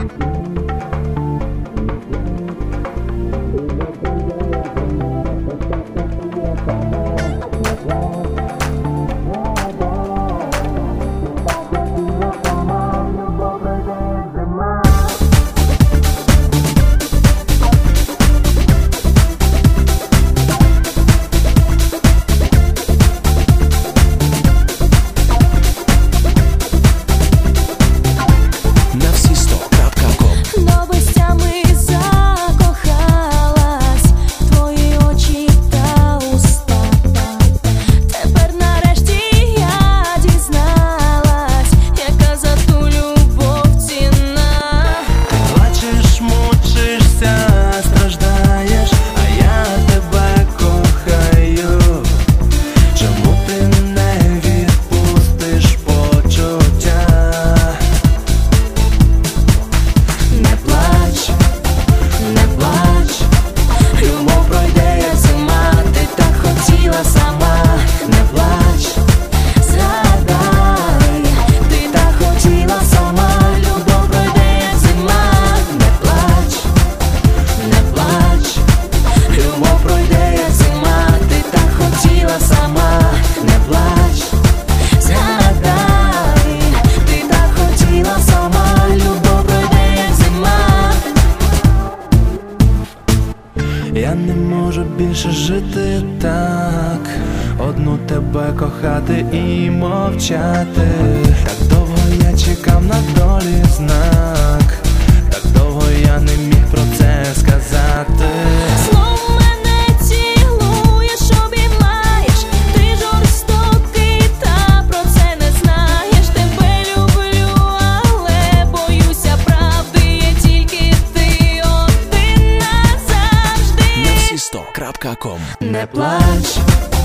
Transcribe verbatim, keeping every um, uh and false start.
Я не можу більше жити так, одну тебе кохати і мовчати. Так довго я чекав на долі знак, так довго я не міг про це сказати. Словом мене цілуєш, обіймаєш, ти жорстокий, та про це не знаєш. Тебе люблю, але боюся правди, є тільки ти один назавжди. Nefsisto крапка ком. Не плач.